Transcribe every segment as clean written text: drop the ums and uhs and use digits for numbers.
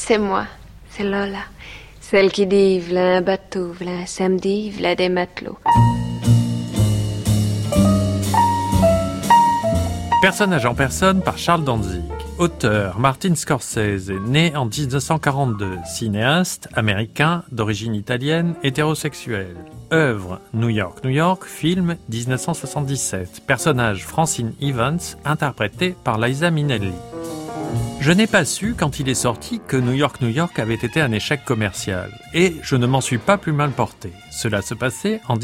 C'est moi, c'est Lola. Celle qui dit v'là un bateau, v'là un samedi, v'là des matelots. Personnage en personne par Charles Danzig. Auteur, Martin Scorsese, né en 1942, cinéaste, américain, d'origine italienne, hétérosexuel. Œuvre, New York, New York, film, 1977. Personnage, Francine Evans, interprété par Liza Minnelli. Je n'ai pas su, quand il est sorti, que New York, New York avait été un échec commercial. Et je ne m'en suis pas plus mal porté. Cela se passait en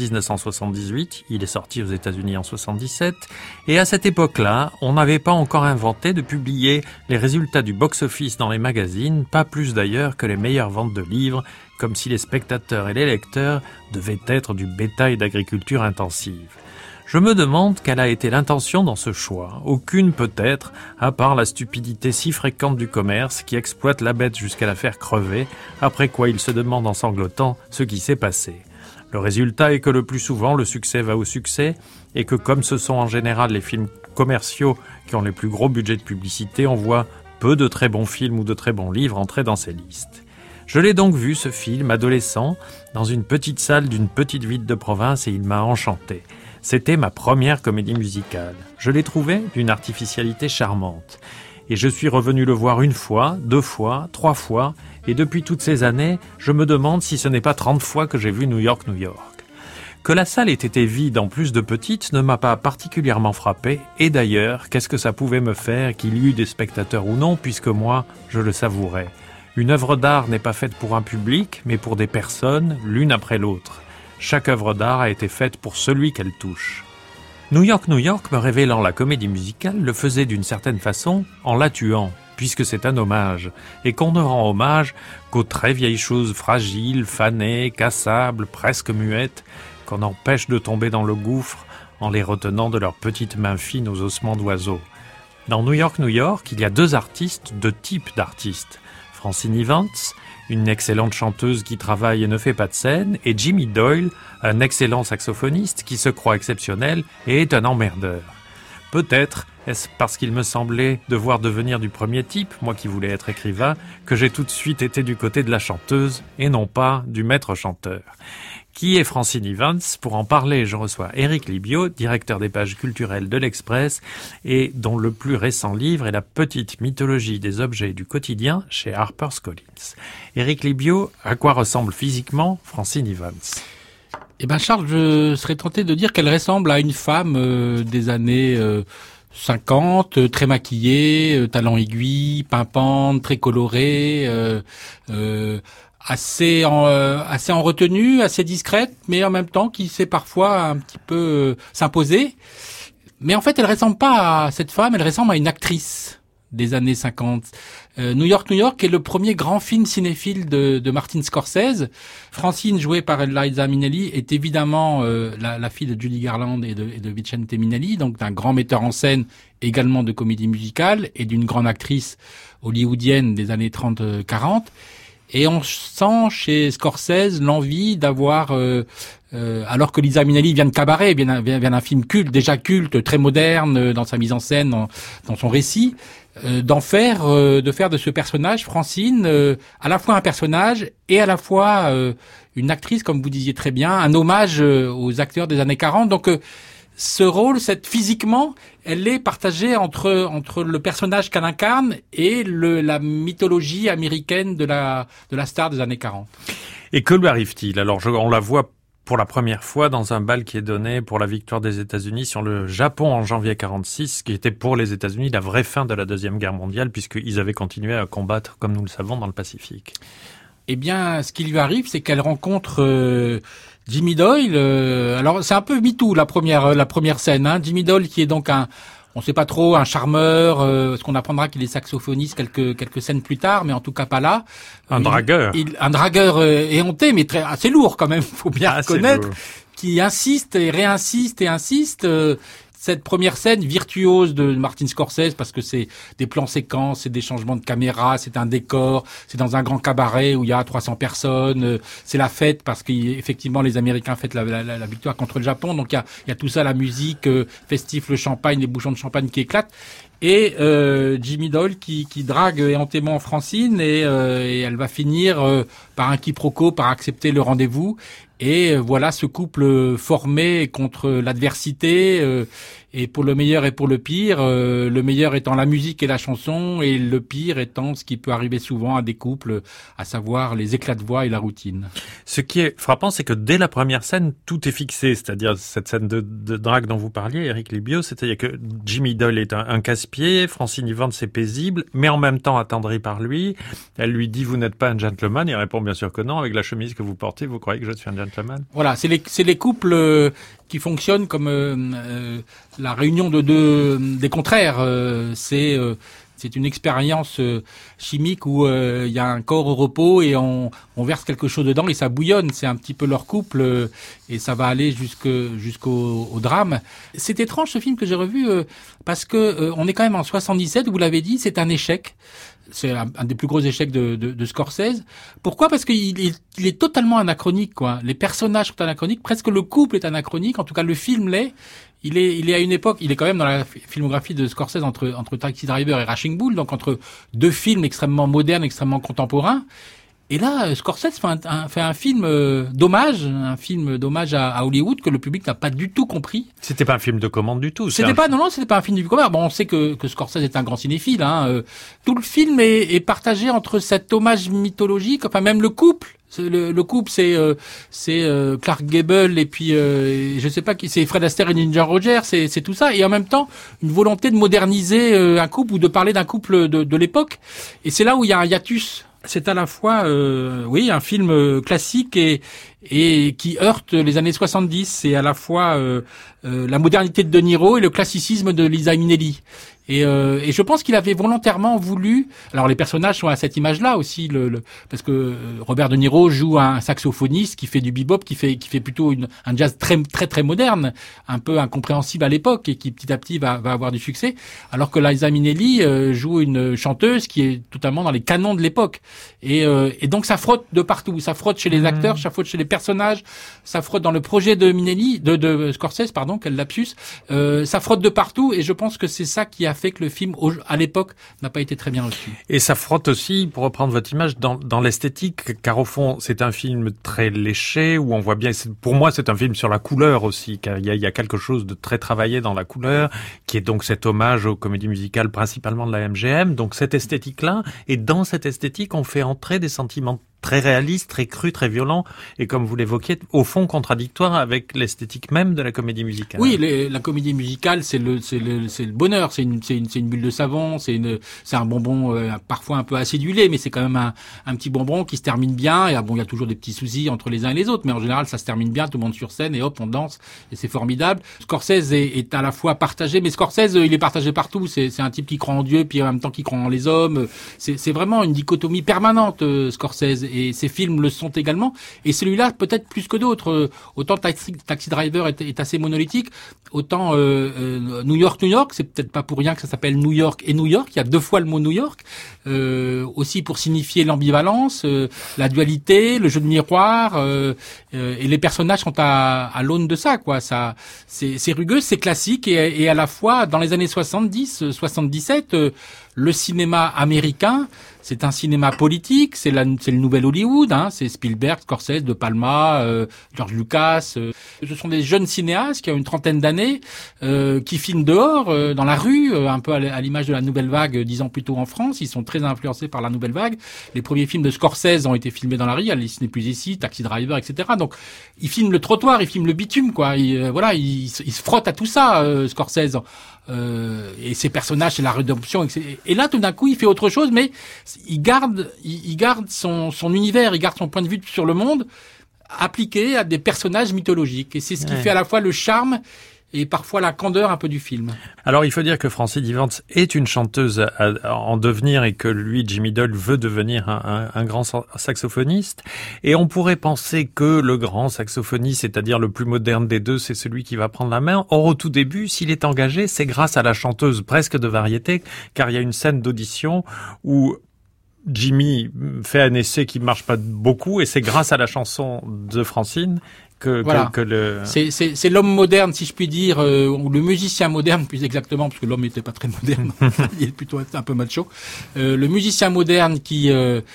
1978, il est sorti aux États-Unis en 77, et à cette époque-là, on n'avait pas encore inventé de publier les résultats du box-office dans les magazines, pas plus d'ailleurs que les meilleures ventes de livres, comme si les spectateurs et les lecteurs devaient être du bétail d'agriculture intensive. Je me demande quelle a été l'intention dans ce choix. Aucune peut-être, à part la stupidité si fréquente du commerce qui exploite la bête jusqu'à la faire crever, après quoi il se demande en sanglotant ce qui s'est passé. Le résultat est que le plus souvent, le succès va au succès, et que comme ce sont en général les films commerciaux qui ont les plus gros budgets de publicité, on voit peu de très bons films ou de très bons livres entrer dans ces listes. Je l'ai donc vu, ce film, adolescent, dans une petite salle d'une petite ville de province, et il m'a enchanté. C'était ma première comédie musicale. Je l'ai trouvé d'une artificialité charmante. Et je suis revenu le voir 1 fois, 2 fois, 3 fois, et depuis toutes ces années, je me demande si ce n'est pas 30 fois que j'ai vu New York, New York. Que la salle ait été vide en plus de petite ne m'a pas particulièrement frappé, et d'ailleurs, qu'est-ce que ça pouvait me faire qu'il y eût des spectateurs ou non, puisque moi, je le savourais. Une œuvre d'art n'est pas faite pour un public, mais pour des personnes, l'une après l'autre. Chaque œuvre d'art a été faite pour celui qu'elle touche. New York, New York, me révélant la comédie musicale, le faisait d'une certaine façon en la tuant, puisque c'est un hommage, et qu'on ne rend hommage qu'aux très vieilles choses fragiles, fanées, cassables, presque muettes, qu'on empêche de tomber dans le gouffre en les retenant de leurs petites mains fines aux ossements d'oiseaux. Dans New York, New York, il y a 2 artistes, 2 types d'artistes. Francine Evans, une excellente chanteuse qui travaille et ne fait pas de scène, et Jimmy Doyle, un excellent saxophoniste qui se croit exceptionnel et est un emmerdeur. Peut-être est-ce parce qu'il me semblait devoir devenir du premier type, moi qui voulais être écrivain, que j'ai tout de suite été du côté de la chanteuse et non pas du maître chanteur. Qui est Francine Evans? Pour en parler, je reçois Éric Libio, directeur des pages culturelles de l'Express, et dont le plus récent livre est La petite mythologie des objets du quotidien chez HarperCollins. Éric Libio, à quoi ressemble physiquement Francine Evans? Eh ben Charles, je serais tenté de dire qu'elle ressemble à une femme des années 50, très maquillée, talons aiguilles, pimpante, très colorée, assez en retenue, assez discrète, mais en même temps qui sait parfois un petit peu s'imposer. Mais en fait, elle ressemble pas à cette femme, elle ressemble à une actrice des années 50. New York, New York est le premier grand film cinéphile de Martin Scorsese. Francine, jouée par Liza Minnelli, est évidemment la fille de Judy Garland et de Vicente Minnelli, donc d'un grand metteur en scène, également de comédie musicale, et d'une grande actrice hollywoodienne des années 30-40. Et on sent chez Scorsese l'envie d'avoir, alors que Liza Minnelli vient de Cabaret, vient d'un film culte, déjà culte, très moderne dans sa mise en scène, dans son récit, de faire de ce personnage, Francine, à la fois un personnage et à la fois une actrice, comme vous disiez très bien, un hommage aux acteurs des années 40. Donc ce rôle, physiquement, elle est partagée entre le personnage qu'elle incarne et la mythologie américaine de la star des années 40. Et que lui arrive-t-il? Alors, on la voit pour la première fois dans un bal qui est donné pour la victoire des États-Unis sur le Japon en janvier 46, qui était pour les États-Unis la vraie fin de la Deuxième Guerre mondiale, puisqu'ils avaient continué à combattre, comme nous le savons, dans le Pacifique. Eh bien, ce qui lui arrive, c'est qu'elle rencontre Jimmy Doyle. Alors, c'est un peu MeToo, la première scène. Hein. Jimmy Doyle, qui est donc on sait pas trop, un charmeur, ce qu'on apprendra qu'il est saxophoniste quelques scènes plus tard, mais en tout cas pas là. Un dragueur. Un dragueur éhonté, mais assez lourd quand même, faut bien reconnaître, qui insiste et réinsiste et insiste. Cette première scène virtuose de Martin Scorsese, parce que c'est des plans séquences, c'est des changements de caméra, c'est un décor, c'est dans un grand cabaret où il y a 300 personnes, c'est la fête parce qu'effectivement les Américains fêtent la victoire contre le Japon, donc il y a tout ça, la musique, festif, le champagne, les bouchons de champagne qui éclatent. et Jimmy Doyle qui drague éhontément Francine et elle va finir par un quiproquo, par accepter le rendez-vous. Et voilà ce couple formé contre l'adversité, et pour le meilleur et pour le pire, le meilleur étant la musique et la chanson, et le pire étant ce qui peut arriver souvent à des couples, à savoir les éclats de voix et la routine. Ce qui est frappant, c'est que dès la première scène, tout est fixé, c'est-à-dire cette scène de drague dont vous parliez, Éric Libio, c'est-à-dire que Jimmy Doyle est un casse-pied, Francine Yvonne c'est paisible, mais en même temps attendrie par lui. Elle lui dit « Vous n'êtes pas un gentleman ?» Il répond bien sûr que non, avec la chemise que vous portez, vous croyez que je suis un gentleman? Voilà, c'est les couples qui fonctionnent comme la réunion des contraires. C'est une expérience chimique où il y a un corps au repos et on verse quelque chose dedans et ça bouillonne. C'est un petit peu leur couple et ça va aller jusqu'au drame. C'est étrange ce film que j'ai revu parce que on est quand même en 77. Vous l'avez dit, c'est un échec. C'est un des plus gros échecs de Scorsese. Pourquoi? Parce qu'il est totalement anachronique, quoi. Les personnages sont anachroniques, presque le couple est anachronique, en tout cas le film l'est. Il est à une époque, il est quand même dans la filmographie de Scorsese entre Taxi Driver et Raging Bull, donc entre deux films extrêmement modernes, extrêmement contemporains. Et là, Scorsese fait un film d'hommage, à Hollywood que le public n'a pas du tout compris. C'était pas un film de commande du tout. C'était pas un film de commande. Bon, on sait que Scorsese est un grand cinéphile. Tout le film est partagé entre cet hommage mythologique, enfin même le couple. Le couple, c'est Clark Gable et puis je sais pas qui, c'est Fred Astaire et Ginger Rogers, c'est tout ça. Et en même temps, une volonté de moderniser un couple ou de parler d'un couple de l'époque. Et c'est là où il y a un hiatus. C'est à la fois, un film classique et qui heurte les années 70. C'est à la fois la modernité de De Niro et le classicisme de Liza Minnelli. Et je pense qu'il avait volontairement voulu. Alors les personnages sont à cette image-là aussi, parce que Robert De Niro joue un saxophoniste qui fait du bebop, qui fait plutôt un jazz très très très moderne, un peu incompréhensible à l'époque et qui petit à petit va avoir du succès. Alors que Liza Minnelli joue une chanteuse qui est totalement dans les canons de l'époque. Et donc ça frotte de partout, ça frotte chez les acteurs, ça frotte chez les personnages, ça frotte dans le projet de Minnelli, de Scorsese, pardon, quel lapsus. Ça frotte de partout et je pense que c'est ça qui a fait que le film, à l'époque, n'a pas été très bien reçu. Et ça frotte aussi, pour reprendre votre image, dans l'esthétique, car au fond, c'est un film très léché, où on voit bien, pour moi, c'est un film sur la couleur aussi, car il y a quelque chose de très travaillé dans la couleur, qui est donc cet hommage aux comédies musicales, principalement de la MGM, donc cette esthétique-là, et dans cette esthétique, on fait entrer des sentiments très réaliste, très cru, très violent, et comme vous l'évoquiez, au fond contradictoire avec l'esthétique même de la comédie musicale. Oui, la comédie musicale, c'est le bonheur, c'est une bulle de savon, c'est un bonbon parfois un peu acidulé, mais c'est quand même un petit bonbon qui se termine bien. Et il y a toujours des petits soucis entre les uns et les autres, mais en général, ça se termine bien, tout le monde sur scène et hop, on danse et c'est formidable. Scorsese est à la fois partagé, mais Scorsese, il est partagé partout. C'est un type qui croit en Dieu, puis en même temps qui croit en les hommes. C'est vraiment une dichotomie permanente, Scorsese. Et ces films le sont également. Et celui-là, peut-être plus que d'autres. Autant Taxi Driver est assez monolithique, autant New York, c'est peut-être pas pour rien que ça s'appelle New York et New York. Il y a deux fois le mot New York. Aussi pour signifier l'ambivalence, la dualité, le jeu de miroir. Et les personnages sont à l'aune de ça, quoi. Ça, c'est rugueux, c'est classique. Et à la fois, dans les années 70, 77, le cinéma américain, c'est un cinéma politique, c'est le nouvel Hollywood, c'est Spielberg, Scorsese, De Palma, George Lucas. Ce sont des jeunes cinéastes qui ont une trentaine d'années, qui filment dehors, dans la rue, un peu à l'image de la Nouvelle Vague 10 ans plus tôt en France. Ils sont très influencés par la Nouvelle Vague. Les premiers films de Scorsese ont été filmés dans la rue, Alice n'est plus ici, Taxi Driver, etc. Donc, ils filment le trottoir, ils filment le bitume, quoi. Ils se frottent à tout ça, Scorsese. Et ses personnages, c'est la rédemption. Et là, tout d'un coup, il fait autre chose, mais il garde son univers, il garde son point de vue sur le monde appliqué à des personnages mythologiques. Et c'est ce qui fait à la fois le charme et parfois la candeur un peu du film. Alors, il faut dire que Francine Yvonne est une chanteuse en devenir et que lui, Jimmy Doyle, veut devenir un grand saxophoniste. Et on pourrait penser que le grand saxophoniste, c'est-à-dire le plus moderne des deux, c'est celui qui va prendre la main. Or, au tout début, s'il est engagé, c'est grâce à la chanteuse presque de variété, car il y a une scène d'audition où Jimmy fait un essai qui marche pas beaucoup et c'est grâce à la chanson de Francine voilà. que le... C'est l'homme moderne, si je puis dire, ou le musicien moderne, plus exactement, parce que l'homme n'était pas très moderne, il est plutôt un peu macho. Le musicien moderne qui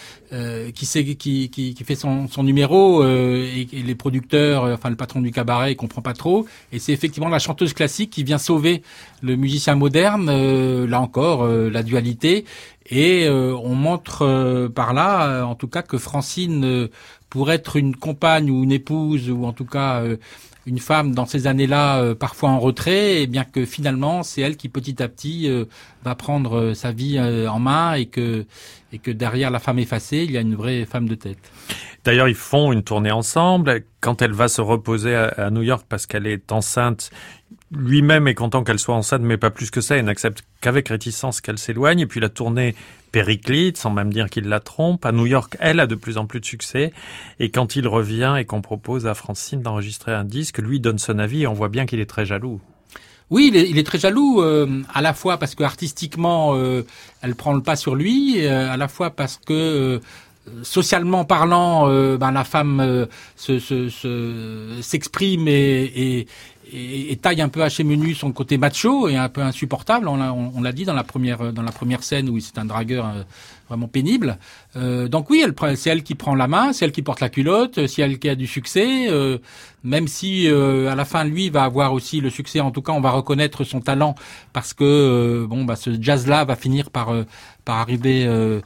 fait son numéro et les producteurs, enfin le patron du cabaret, il comprend pas trop. Et c'est effectivement la chanteuse classique qui vient sauver le musicien moderne. Là encore, la dualité. Et on montre par là, en tout cas, que Francine, pour être une compagne ou une épouse, ou en tout cas une femme dans ces années-là, parfois en retrait, et bien que finalement, c'est elle qui petit à petit va prendre sa vie en main, et que derrière la femme effacée, il y a une vraie femme de tête. D'ailleurs, ils font une tournée ensemble. Quand elle va se reposer à New York parce qu'elle est enceinte, lui-même est content qu'elle soit enceinte, mais pas plus que ça. Il n'accepte qu'avec réticence qu'elle s'éloigne. Et puis la tournée périclite, sans même dire qu'il la trompe. À New York, elle a de plus en plus de succès. Et quand il revient et qu'on propose à Francine d'enregistrer un disque, lui donne son avis et on voit bien qu'il est très jaloux. Oui, il est très jaloux, à la fois parce que artistiquement, elle prend le pas sur lui, à la fois parce que socialement parlant, la femme s'exprime et taille un peu haché menu son côté macho et un peu insupportable. On l'a dit dans la première scène où c'est un dragueur vraiment pénible. Donc oui, c'est elle qui prend la main, c'est elle qui porte la culotte, c'est elle qui a du succès. Même si à la fin lui va avoir aussi le succès, en tout cas on va reconnaître son talent parce que ce jazz-là va finir par arriver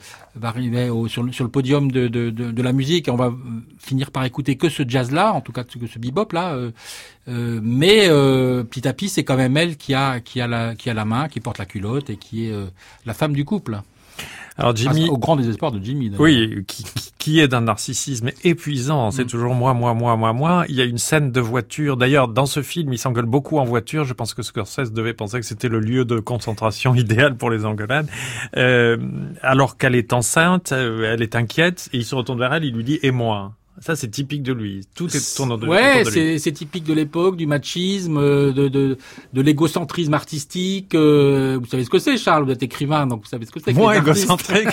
sur le podium de la musique, et on va finir par écouter que ce jazz-là, en tout cas que ce bebop-là. Mais petit à petit, c'est quand même elle qui a la main, qui porte la culotte et qui est la femme du couple. Alors Jimmy, au grand désespoir de Jimmy. D'ailleurs. Oui, qui est d'un narcissisme épuisant. C'est toujours moi. Il y a une scène de voiture. D'ailleurs, dans ce film, il s'engueule beaucoup en voiture. Je pense que Scorsese devait penser que c'était le lieu de concentration idéal pour les engueulades. Alors qu'elle est enceinte, elle est inquiète et il se retourne vers elle, il lui dit « Et moi ?» Ça, c'est typique de lui. Tout est tournant de lui. Ouais, c'est typique de l'époque, du machisme, de l'égocentrisme artistique. Vous savez ce que c'est, Charles, vous êtes écrivain, donc vous savez ce que c'est. Moi, égocentrique.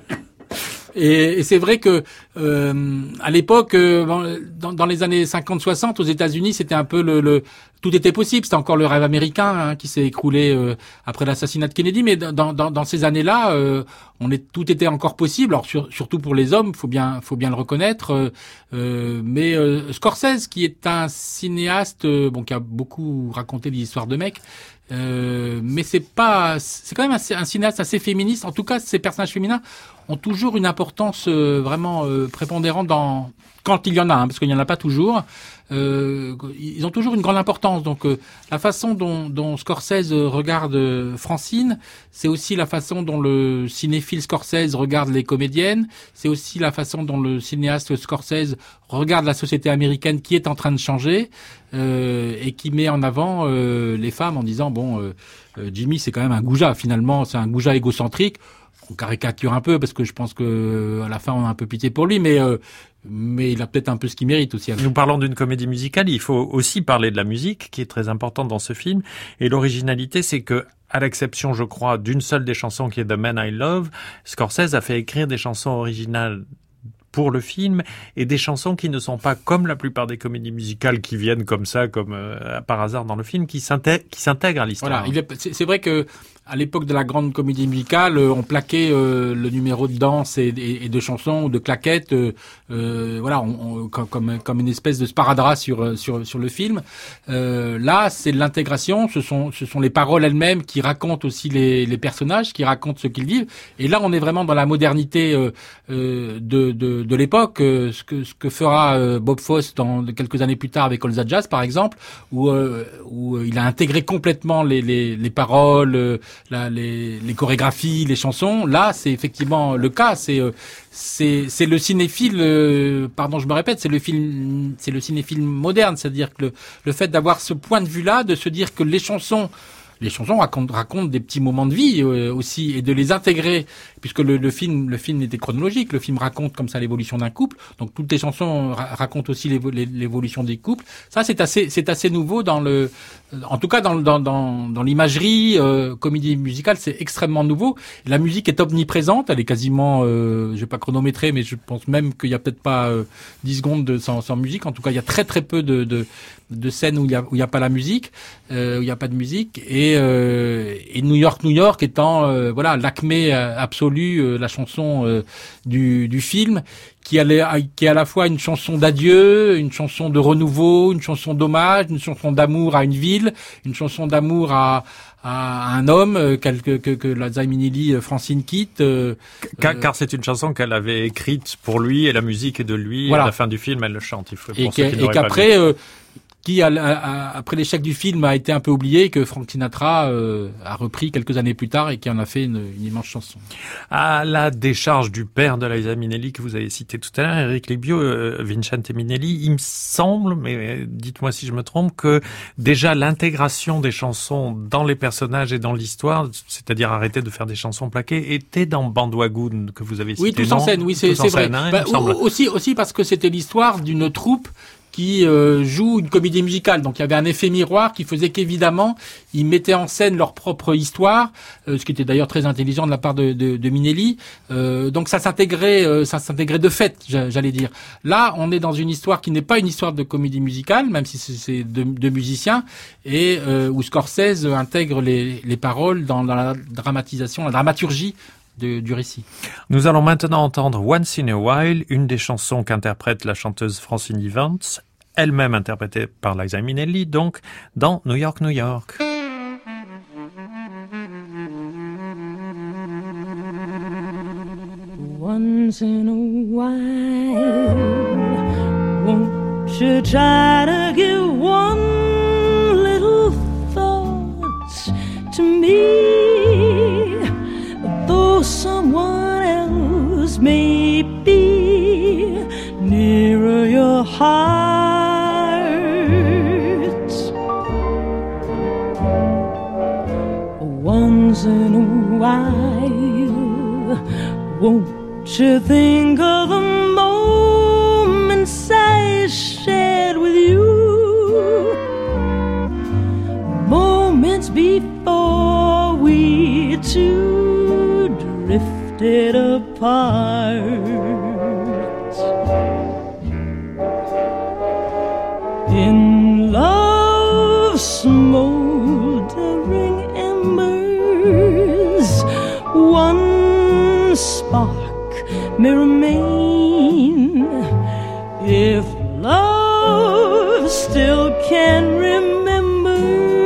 Et c'est vrai que à l'époque, dans les années 50-60, aux États-Unis, c'était un peu tout était possible. C'était encore le rêve américain qui s'est écroulé après l'assassinat de Kennedy. Mais dans ces années-là, tout était encore possible. Alors surtout pour les hommes, faut bien le reconnaître. Mais Scorsese, qui est un cinéaste, qui a beaucoup raconté des histoires de mecs. Mais c'est quand même un cinéaste assez féministe. En tout cas, ces personnages féminins ont toujours une importance vraiment prépondérante quand il y en a, parce qu'il n'y en a pas toujours. Ils ont toujours une grande importance. Donc la façon dont Scorsese regarde Francine, c'est aussi la façon dont le cinéphile Scorsese regarde les comédiennes. C'est aussi la façon dont le cinéaste Scorsese regarde la société américaine qui est en train de changer et qui met en avant les femmes en disant Jimmy c'est quand même un goujat, finalement c'est un goujat égocentrique. On caricature un peu parce que je pense que à la fin on a un peu pitié pour lui, mais il a peut-être un peu ce qu'il mérite aussi. Nous parlons d'une comédie musicale, il faut aussi parler de la musique qui est très importante dans ce film. Et l'originalité, c'est que, à l'exception, je crois, d'une seule des chansons qui est The Man I Love, Scorsese a fait écrire des chansons originales pour le film et des chansons qui ne sont pas comme la plupart des comédies musicales qui viennent comme ça, comme par hasard dans le film, qui s'intègrent à l'histoire. Voilà, c'est vrai que à l'époque de la grande comédie musicale, on plaquait le numéro de danse et de chansons ou de claquettes, comme une espèce de sparadrap sur le film. Là, c'est de l'intégration. Ce sont les paroles elles-mêmes qui racontent aussi les personnages, qui racontent ce qu'ils vivent. Et là, on est vraiment dans la modernité de l'époque. Ce que fera Bob Fosse dans quelques années plus tard avec All That Jazz, par exemple, où il a intégré complètement les paroles. Les chorégraphies, les chansons, là c'est effectivement le cas. C'est le cinéphile. Pardon, je me répète, c'est le cinéphile moderne, c'est-à-dire que le fait d'avoir ce point de vue-là, de se dire que les chansons les chansons racontent des petits moments de vie aussi, et de les intégrer, puisque le film était chronologique. Le film raconte comme ça l'évolution d'un couple, donc toutes les chansons racontent aussi l'évolution des couples. Ça, c'est assez nouveau en tout cas dans l'imagerie comédie musicale, c'est extrêmement nouveau. La musique est omniprésente, elle est quasiment, je vais pas chronométrer, mais je pense même qu'il y a peut-être pas 10 secondes sans musique. En tout cas, il y a très très peu de scènes où il y a pas la musique, où il y a pas de musique, et New York étant l'acmé absolu, la chanson du film, qui est à la fois une chanson d'adieu, une chanson de renouveau, une chanson d'hommage, une chanson d'amour à une ville, une chanson d'amour à un homme que Liza Minnelli, Francine quitte. Car c'est une chanson qu'elle avait écrite pour lui, et la musique est de lui. Voilà. À la fin du film, elle le chante. Et qu'après, qui après l'échec du film a été un peu oublié, que Frank Sinatra a repris quelques années plus tard et qui en a fait une immense chanson. À la décharge du père de Liza Minnelli que vous avez cité tout à l'heure, Éric Libio, Vincente Minnelli, il me semble, mais dites-moi si je me trompe, que déjà l'intégration des chansons dans les personnages et dans l'histoire, c'est-à-dire arrêter de faire des chansons plaquées, était dans Bandwagoon que vous avez cité. Oui, Tous en scène, oui, c'est vrai. Aussi parce que c'était l'histoire d'une troupe qui joue une comédie musicale. Donc il y avait un effet miroir qui faisait qu'évidemment ils mettaient en scène leur propre histoire, ce qui était d'ailleurs très intelligent de la part de Minnelli. Donc ça s'intégrait de fait, j'allais dire. Là, on est dans une histoire qui n'est pas une histoire de comédie musicale, même si c'est deux musiciens, et où Scorsese intègre les paroles dans la dramatisation, la dramaturgie du récit. Nous allons maintenant entendre Once in a While, une des chansons qu'interprète la chanteuse Francine Evans, elle-même interprétée par Liza Minnelli, donc dans New York, New York. Once in a while, won't you try to give one little thought to me? Though someone else may be nearer your heart, once in a while, won't you think of the moments I shared with you, moments before we two drifted apart. In love's smoldering embers, one spark may remain. If love still can remember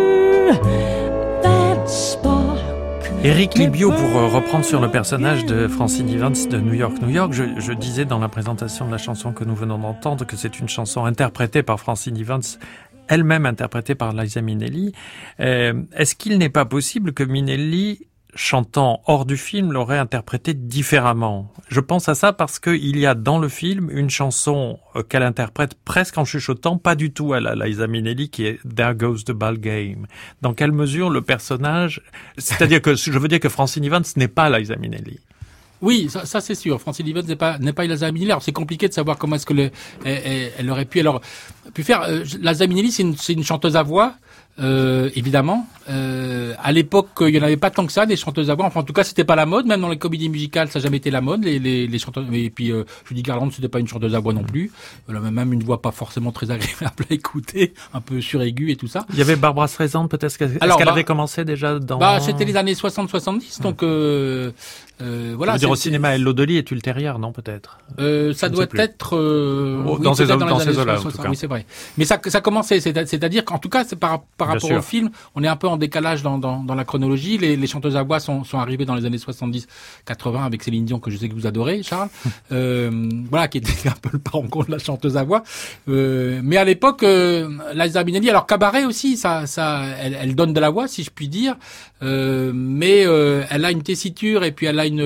that spark. Éric Libio, pour reprendre sur le personnage de Francine Evans de New York, New York, je disais dans la présentation de la chanson que nous venons d'entendre que c'est une chanson interprétée par Francine Evans, elle-même interprétée par Liza Minnelli. Est-ce qu'il n'est pas possible que Minnelli, chantant hors du film, l'aurait interprété différemment? Je pense à ça parce qu'il y a dans le film une chanson qu'elle interprète presque en chuchotant, pas du tout à la Liza Minnelli, qui est There Goes the Ball Game. Dans quelle mesure le personnage... C'est-à-dire que je veux dire que Francine Evans n'est pas Liza Minnelli. Oui, ça c'est sûr. Francine Evans n'est pas Liza Minnelli. Alors c'est compliqué de savoir comment est-ce que elle aurait pu faire. Liza Minnelli, c'est une chanteuse à voix. Évidemment. À l'époque, il y en avait pas tant que ça, des chanteuses à voix. Enfin, en tout cas, c'était pas la mode. Même dans les comédies musicales, ça n'a jamais été la mode. Les chanteuses. Et puis, Judy Garland, c'était pas une chanteuse à voix non plus. Elle avait même une voix pas forcément très agréable à écouter, un peu suraiguë et tout ça. Il y avait Barbra Streisand, peut-être. Est-ce qu'elle avait commencé déjà dans... c'était les années 60-70, donc voilà. Je veux dire, au cinéma, Elle l'Odoli est ultérieure, non, peut-être? Ça doit être dans ces eaux-là, en tout cas. Oui, c'est vrai. Mais ça commençait, c'est-à-dire qu'en tout cas, c'est par rapport au film, on est un peu en décalage dans la chronologie. Les chanteuses à voix sont arrivées dans les années 70-80 avec Céline Dion, que je sais que vous adorez, Charles. Voilà, qui était un peu le parent de la chanteuse à voix. Mais à l'époque, Liza Minnelli, alors cabaret aussi, elle donne de la voix, si je puis dire. Mais elle a une tessiture et puis elle a une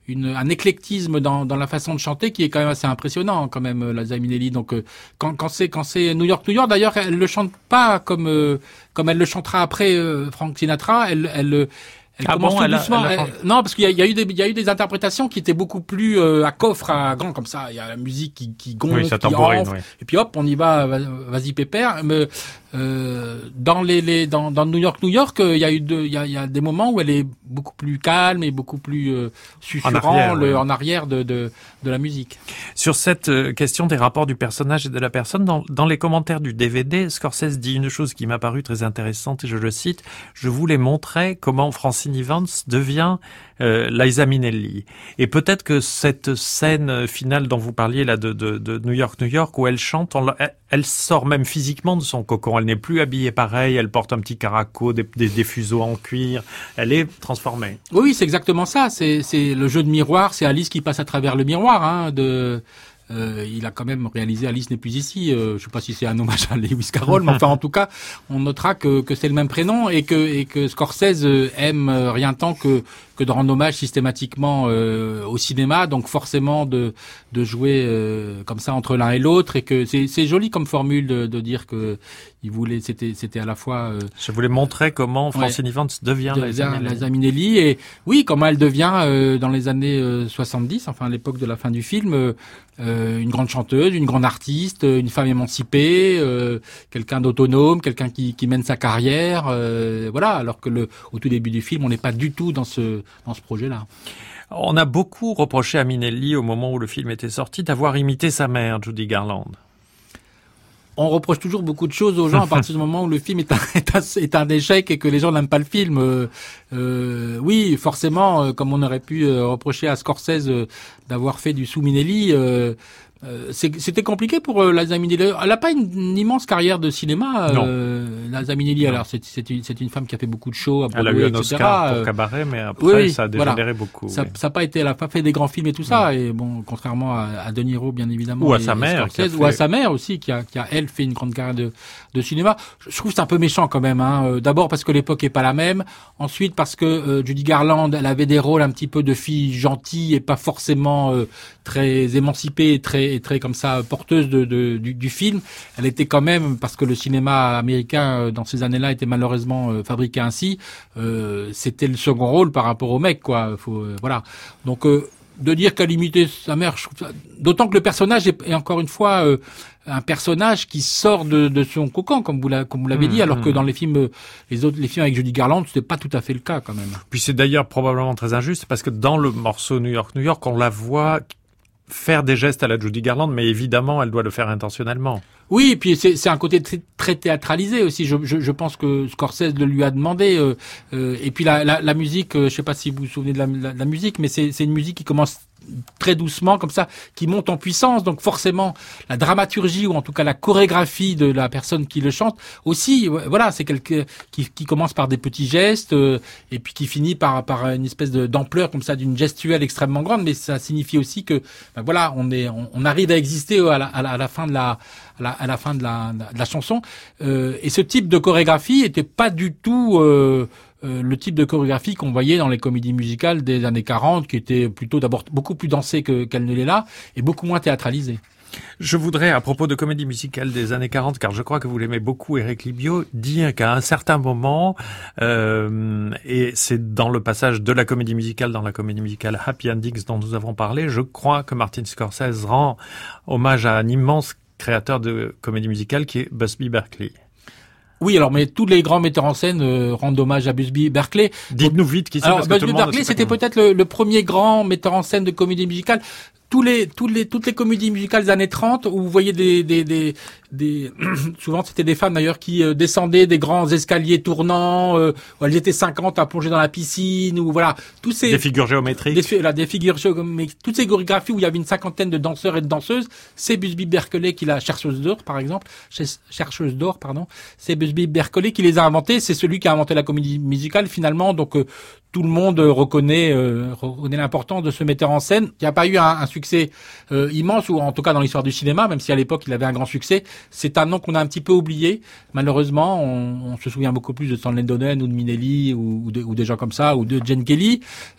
un éclectisme dans la façon de chanter qui est quand même assez impressionnant quand même, Liza Minnelli. Donc quand c'est New York, d'ailleurs elle le chante pas comme elle le chantera après Frank Sinatra. Elle commence tout doucement. Non, parce qu'il y a eu des interprétations qui étaient beaucoup plus à coffre, à grand comme ça. Il y a la musique qui gonfle, qui enfle, et puis hop, on y va, vas-y pépère. Mais dans New York, il y a des moments où elle est beaucoup plus calme et beaucoup plus susurrant en arrière de la musique. Sur cette question des rapports du personnage et de la personne, dans les commentaires du DVD, Scorsese dit une chose qui m'a paru très intéressante et je le cite: je voulais montrer comment Francine Evans devient Liza Minnelli. Et peut-être que cette scène finale dont vous parliez là de New York où elle chante, elle sort même physiquement de son cocon. Elle n'est plus habillée pareil, elle porte un petit caraco, des fuseaux en cuir. Elle est transformée. Oui, c'est exactement ça. C'est le jeu de miroir. C'est Alice qui passe à travers le miroir. Il a quand même réalisé Alice n'est plus ici. Je sais pas si c'est un hommage à Lewis Carroll, mais enfin en tout cas, on notera que c'est le même prénom et que Scorsese aime rien tant que de rendre hommage systématiquement au cinéma, donc forcément de jouer comme ça entre l'un et l'autre, et que c'est joli comme formule de dire que il voulait, c'était à la fois je voulais montrer comment Francine Evans devient Liza Minnelli, et oui, comment elle devient dans les années 70, enfin à l'époque de la fin du film, une grande chanteuse, une grande artiste, une femme émancipée, quelqu'un d'autonome, quelqu'un qui mène sa carrière, voilà, alors que au tout début du film, on n'est pas du tout dans ce projet-là. On a beaucoup reproché à Minnelli, au moment où le film était sorti, d'avoir imité sa mère, Judy Garland. On reproche toujours beaucoup de choses aux gens à partir du moment où le film est un échec et que les gens n'aiment pas le film. Oui, forcément, comme on aurait pu reprocher à Scorsese d'avoir fait du sous Minnelli, c'était compliqué pour Liza Minnelli. Elle n'a pas une immense carrière de cinéma. Liza Minnelli, alors c'est une femme qui a fait beaucoup de shows à Broadway, elle a eu un etc. Oscar pour Cabaret, mais après ça a dégénéré beaucoup. Ça n'a pas été, elle n'a pas fait des grands films et tout ça. Et bon, contrairement à De Niro, bien évidemment, ou à sa mère, ou à sa mère aussi, qui a elle fait une grande carrière de cinéma. Je trouve que c'est un peu méchant quand même. D'abord parce que l'époque est pas la même. Ensuite parce que Judy Garland, elle avait des rôles un petit peu de fille gentille et pas forcément très émancipée, très comme ça porteuse du film. Elle était quand même, parce que le cinéma américain dans ces années-là était malheureusement fabriqué ainsi, c'était le second rôle par rapport au mec, quoi. Voilà. Donc de dire qu'elle imitait sa mère, je trouve ça, d'autant que le personnage est encore une fois un personnage qui sort de son cocon, comme vous l'avez dit, alors que dans les films avec Judy Garland, c'était pas tout à fait le cas quand même. Puis c'est d'ailleurs probablement très injuste, parce que dans le morceau New York, on la voit faire des gestes à la Judy Garland, mais évidemment, elle doit le faire intentionnellement. Oui, et puis c'est un côté très théâtralisé aussi. Je pense que Scorsese le lui a demandé. Et puis la musique, je sais pas si vous vous souvenez de la musique, mais c'est une musique qui commence très doucement comme ça, qui monte en puissance. Donc forcément, la dramaturgie, ou en tout cas la chorégraphie de la personne qui le chante aussi, voilà, c'est quelqu'un qui commence par des petits gestes et puis qui finit par une espèce d'ampleur comme ça, d'une gestuelle extrêmement grande. Mais ça signifie aussi que voilà, on arrive à exister à la fin de la chanson. Et ce type de chorégraphie était pas du tout le type de chorégraphie qu'on voyait dans les comédies musicales des années 40, qui était plutôt d'abord beaucoup plus dansée qu'elle ne l'est là, et beaucoup moins théâtralisée. Je voudrais, à propos de comédie musicale des années 40, car je crois que vous l'aimez beaucoup, Éric Libio, dire qu'à un certain moment, et c'est dans le passage de la comédie musicale dans la comédie musicale Happy Endings dont nous avons parlé, je crois que Martin Scorsese rend hommage à un immense créateur de comédie musicale qui est Busby Berkeley. Oui, alors, mais tous les grands metteurs en scène rendent hommage à Busby Berkeley. Dites-nous vite qui c'est. Alors, Busby Berkeley, c'était peut-être le premier grand metteur en scène de comédie musicale. Toutes les comédies musicales des années 30, où vous voyez souvent c'était des femmes d'ailleurs qui descendaient des grands escaliers tournants, où elles étaient 50 à plonger dans la piscine, ou voilà, des figures géométriques. Des figures géométriques. Toutes ces chorégraphies où il y avait une cinquantaine de danseurs et de danseuses, c'est Busby Berkeley qui chercheuse d'or, c'est Busby Berkeley qui les a inventées. C'est celui qui a inventé la comédie musicale finalement. Donc tout le monde reconnaît l'importance de ce metteur en scène qui n'a pas eu un succès immense, ou en tout cas dans l'histoire du cinéma, même si à l'époque il avait un grand succès. C'est un nom qu'on a un petit peu oublié. Malheureusement, on se souvient beaucoup plus de Stanley Donen ou de Minnelli ou des gens comme ça, ou de Gene Kelly.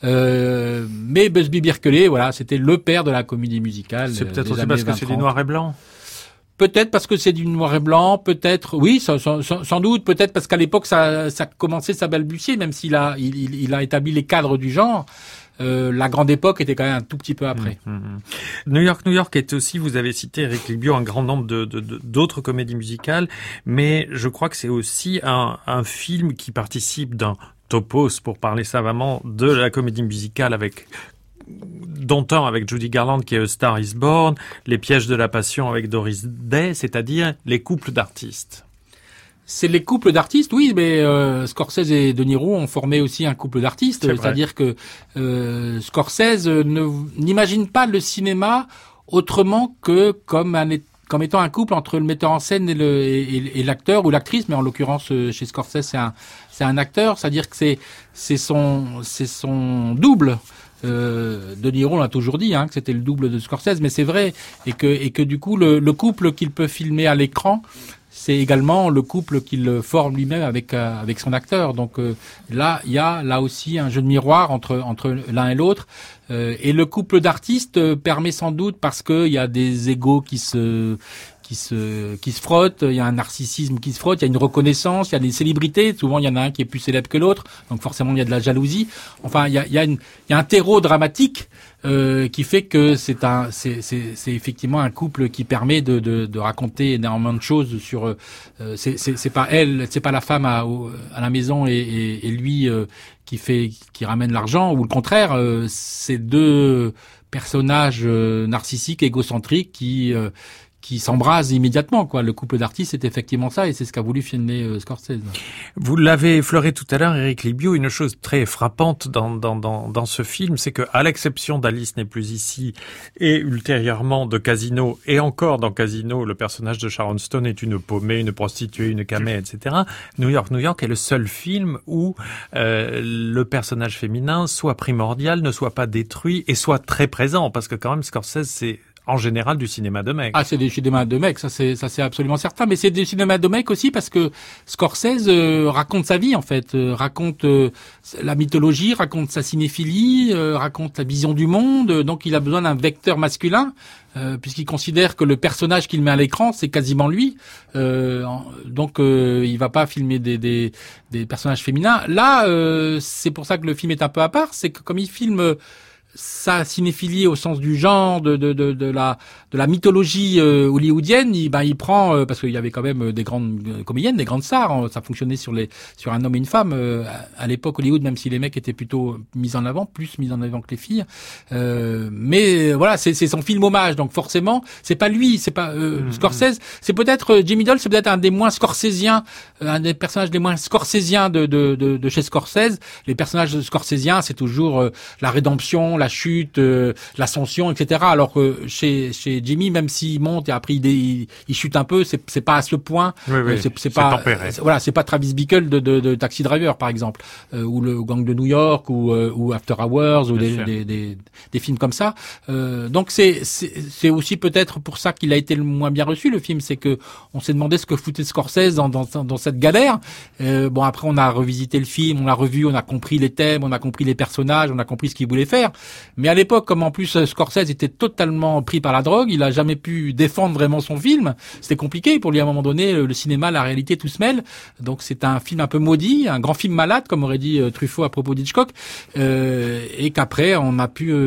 Mais Busby Berkeley, voilà, c'était le père de la comédie musicale. C'est peut-être aussi parce que c'est du noir et blanc. Peut-être parce que c'est du noir et blanc, peut-être, oui, sans doute, peut-être parce qu'à l'époque ça commençait à balbutier, même s'il a établi les cadres du genre. La grande époque était quand même un tout petit peu après. New York est aussi, vous avez cité Eric Libio, un grand nombre d'autres comédies musicales, mais je crois que c'est aussi un film qui participe d'un topos, pour parler savamment, de la comédie musicale avec Judy Garland qui est A Star is Born, Les pièges de la passion avec Doris Day, c'est-à-dire les couples d'artistes. C'est les couples d'artistes, oui, mais Scorsese et De Niro ont formé aussi un couple d'artistes, c'est-à-dire que Scorsese n'imagine pas le cinéma autrement que comme étant un couple entre le metteur en scène et l'acteur ou l'actrice, mais en l'occurrence chez Scorsese c'est un acteur, c'est-à-dire que c'est son double. De Niro, on l'a toujours dit, que c'était le double de Scorsese, mais c'est vrai, et que du coup le couple qu'il peut filmer à l'écran, c'est également le couple qu'il forme lui-même avec son acteur. Donc là, il y a là aussi un jeu de miroir entre l'un et l'autre. Et le couple d'artistes permet sans doute, parce que il y a des égos qui se frottent, il y a un narcissisme qui se frotte, il y a une reconnaissance, il y a des célébrités, souvent il y en a un qui est plus célèbre que l'autre, donc forcément il y a de la jalousie. Enfin, il y a un terreau dramatique qui fait que c'est effectivement un couple qui permet de raconter énormément de choses sur c'est pas la femme à la maison et lui qui ramène l'argent, ou le contraire, c'est deux personnages narcissiques, égocentriques qui s'embrasent immédiatement, quoi. Le couple d'artistes, c'est effectivement ça, et c'est ce qu'a voulu filmer Scorsese. Vous l'avez effleuré tout à l'heure, Eric Libio, une chose très frappante dans ce film, c'est que, à l'exception d'Alice n'est plus ici, et ultérieurement de Casino, et encore dans Casino, le personnage de Sharon Stone est une paumée, une prostituée, une camée, etc. New York est le seul film où le personnage féminin soit primordial, ne soit pas détruit, et soit très présent, parce que quand même Scorsese, c'est en général du cinéma de mec. C'est des cinémas de mec, ça c'est absolument certain, mais c'est des cinémas de mec aussi parce que Scorsese raconte sa vie en fait, raconte la mythologie, raconte sa cinéphilie, raconte la vision du monde, donc il a besoin d'un vecteur masculin. Puisqu'il considère que le personnage qu'il met à l'écran, c'est quasiment lui. Donc il va pas filmer des personnages féminins. Là, c'est pour ça que le film est un peu à part, c'est que comme il filme sa cinéphilie au sens du genre, de la mythologie hollywoodienne, il prend parce qu'il y avait quand même des grandes comédiennes, des grandes stars, ça fonctionnait sur un homme et une femme à l'époque Hollywood, même si les mecs étaient plutôt mis en avant, plus mis en avant que les filles. Mais voilà, c'est son film hommage, donc forcément, c'est pas lui, c'est pas Scorsese, c'est peut-être Jimmy Doll, c'est peut-être un des moins scorsésiens, un des personnages les moins scorsésiens de chez Scorsese. Les personnages scorsésiens, c'est toujours la rédemption, la chute, l'ascension, etc. Alors que chez Jimmy, même s'il monte et après il chute un peu, c'est pas à ce point. Oui, c'est pas tempéré. Voilà, c'est pas Travis Bickle de Taxi Driver par exemple, ou le Gang de New York, ou After Hours, ou des films comme ça. Donc c'est aussi peut-être pour ça qu'il a été le moins bien reçu le film, c'est que on s'est demandé ce que foutait Scorsese dans cette galère. Bon, après on a revisité le film, on l'a revu, on a compris les thèmes, on a compris les personnages, on a compris ce qu'il voulait faire. Mais à l'époque, comme en plus Scorsese était totalement pris par la drogue, il a jamais pu défendre vraiment son film. C'était compliqué pour lui à un moment donné. Le cinéma, la réalité, tout se mêle. Donc c'est un film un peu maudit, un grand film malade, comme aurait dit Truffaut à propos d'Hitchcock, et qu'après on a pu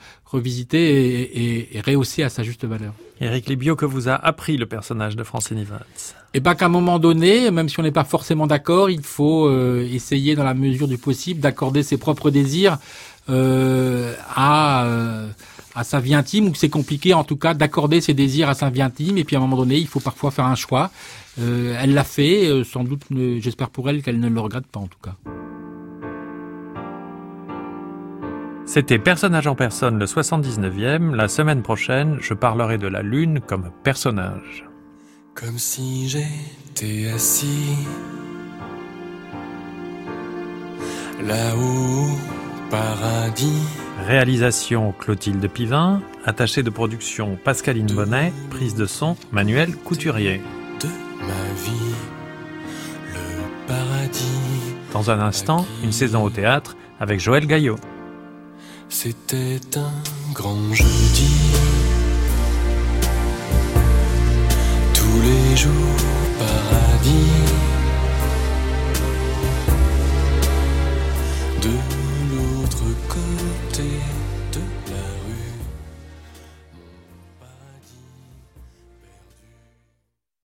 revisiter et rehausser à sa juste valeur. Eric Libio, que vous a appris le personnage de Francine Evans? Qu'à un moment donné, même si on n'est pas forcément d'accord, il faut essayer dans la mesure du possible d'accorder ses propres désirs à sa vie intime, ou que c'est compliqué en tout cas d'accorder ses désirs à sa vie intime, et puis à un moment donné il faut parfois faire un choix. Elle l'a fait, sans doute, j'espère pour elle qu'elle ne le regrette pas en tout cas. C'était Personnage en personne, le 79e. La semaine prochaine, je parlerai de la Lune comme personnage. Comme si j'étais assis là-haut, paradis. Réalisation Clotilde Pivin, attachée de production Pascaline Bonnet, prise de son Manuel Couturier. De ma vie, le paradis. Dans un instant, une saison au théâtre avec Joël Gaillot. C'était un grand jeudi. Tous les jours, paradis. De l'autre côté de